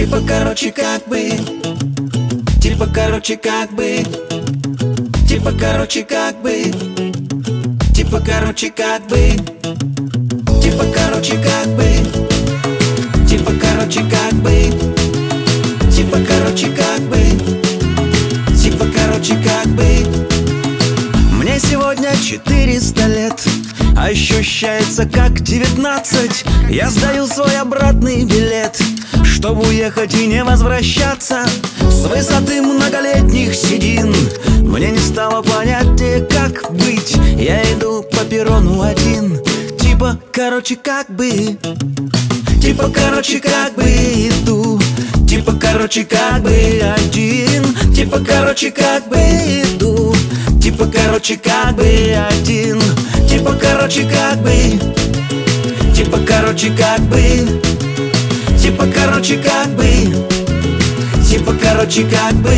Типа короче как бы. Типа короче как бы. Типа короче как бы. Типа короче как бы. Типа короче как бы. Типа короче как бы. Типа короче как бы. Типа короче как бы. Мне сегодня 400 лет. Ощущается как 19. Я сдаю свой обратный билет, чтобы уехать и не возвращаться с высоты многолетних седин. Мне не стало понятия, как быть. Я иду по перрону один. Типа короче как бы. Типа короче как бы иду. Типа короче как бы один. Типа короче как бы иду. Типа короче как бы один. Типа короче как бы. Типа короче как бы. Типа короче как бы. Типа короче как бы.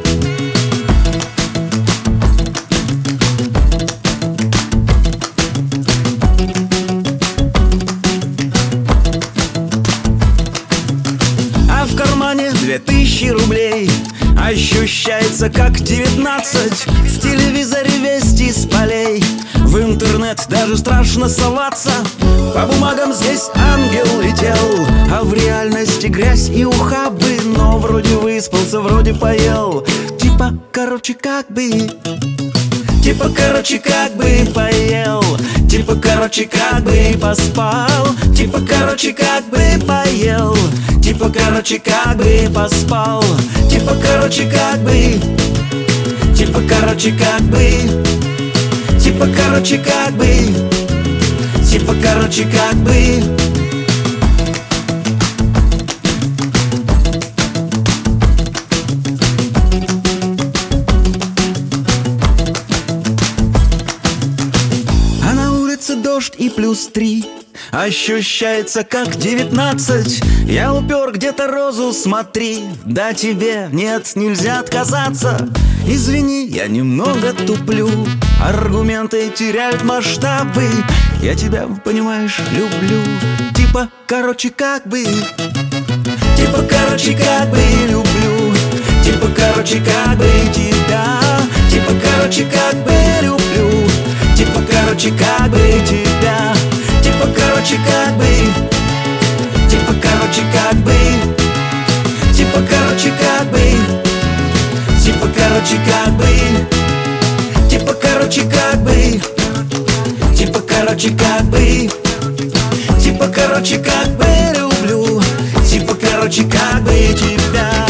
А в кармане 2000 рублей. Ощущается как 19. В телевизоре вести с полей. В интернет даже страшно соваться. По бумагам здесь ангел летел, а в реальности грязь и ухабы. Но вроде выспался, вроде поел. Типа короче как бы. Типа короче как бы поел. Типа короче как бы поспал. Типа короче как бы поел. Типа короче как бы поспал. Типа короче как бы. Типа короче как бы. Типа короче как бы. Типа короче как бы. А на улице дождь и +3. Ощущается как 19. Я упер где-то розу, смотри. Да тебе нет, нельзя отказаться. Извини, я немного туплю. Аргументы теряют масштабы. Я тебя, понимаешь, люблю. Типа короче как бы. Типа короче как бы люблю. Типа короче как бы тебя. Tипа короче как бы люблю. Типа короче как бы тебя. Типа короче как бы. Типа короче как бы. Типа короче как бы. Типа короче как бы. Типа короче как бы. Типа короче как бы. Типа короче как бы люблю. Типа короче как бы тебя.